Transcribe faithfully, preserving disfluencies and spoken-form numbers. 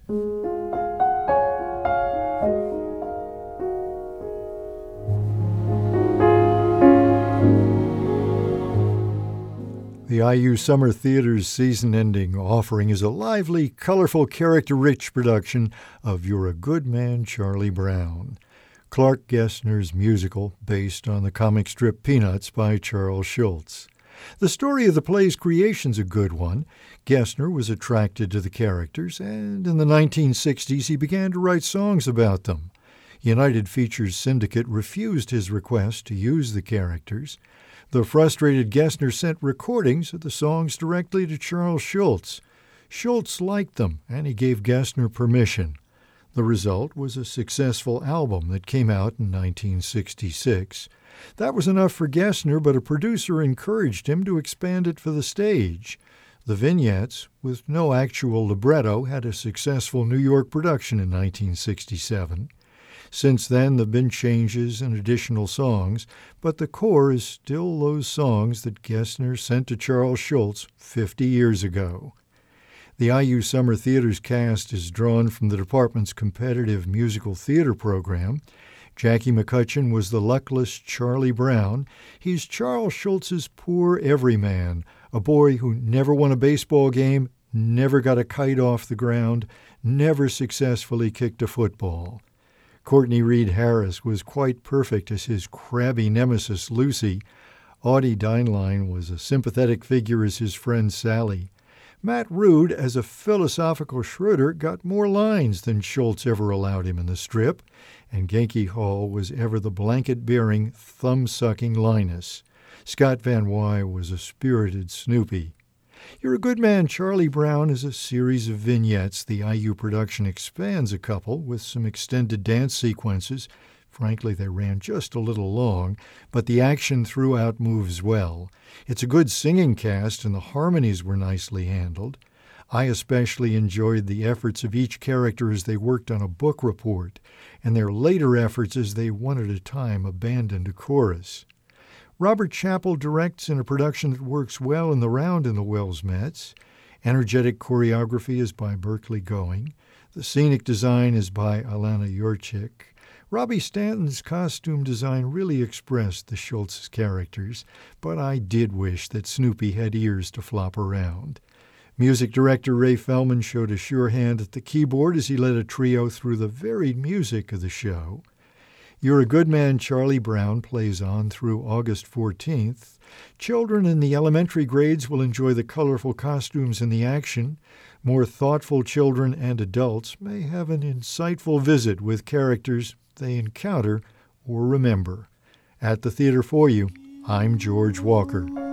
The I U Summer Theater's season-ending offering is a lively, colorful, character-rich production of You're a Good Man, Charlie Brown, Clark Gessner's musical based on the comic strip Peanuts by Charles Schulz. The story of the play's creation's a good one. Gessner was attracted to the characters, and in the nineteen sixties he began to write songs about them. United Features Syndicate refused his request to use the characters. The frustrated Gessner sent recordings of the songs directly to Charles Schulz. Schulz liked them, and he gave Gessner permission. The result was a successful album that came out in nineteen sixty-six. That was enough for Gessner, but a producer encouraged him to expand it for the stage. The vignettes, with no actual libretto, had a successful New York production in nineteen sixty-seven. Since then, there have been changes and additional songs, but the core is still those songs that Gessner sent to Charles Schulz fifty years ago. The I U Summer Theater's cast is drawn from the department's competitive musical theater program. Jackie McCutcheon was the luckless Charlie Brown. He's Charles Schulz's poor everyman, a boy who never won a baseball game, never got a kite off the ground, never successfully kicked a football. Courtney Reed Harris was quite perfect as his crabby nemesis, Lucy. Audie Dineline was a sympathetic figure as his friend Sally. Matt Rood, as a philosophical Schroeder, got more lines than Schulz ever allowed him in the strip, and Genki Hall was ever the blanket-bearing, thumb-sucking Linus. Scott Van Wy was a spirited Snoopy. You're a Good Man, Charlie Brown is a series of vignettes. The I U production expands a couple with some extended dance sequences. Frankly, they ran just a little long, but the action throughout moves well. It's a good singing cast, and the harmonies were nicely handled. I especially enjoyed the efforts of each character as they worked on a book report, and their later efforts as they one at a time abandoned a chorus. Robert Chappell directs in a production that works well in the round in the Wells Mets. Energetic choreography is by Berkeley Going. The scenic design is by Alana Yurchik. Robbie Stanton's costume design really expressed the Schulz characters, but I did wish that Snoopy had ears to flop around. Music director Ray Feldman showed a sure hand at the keyboard as he led a trio through the varied music of the show. You're a Good Man, Charlie Brown plays on through August fourteenth. Children in the elementary grades will enjoy the colorful costumes and the action. More thoughtful children and adults may have an insightful visit with characters they encounter or remember. At the theater for you, I'm George Walker.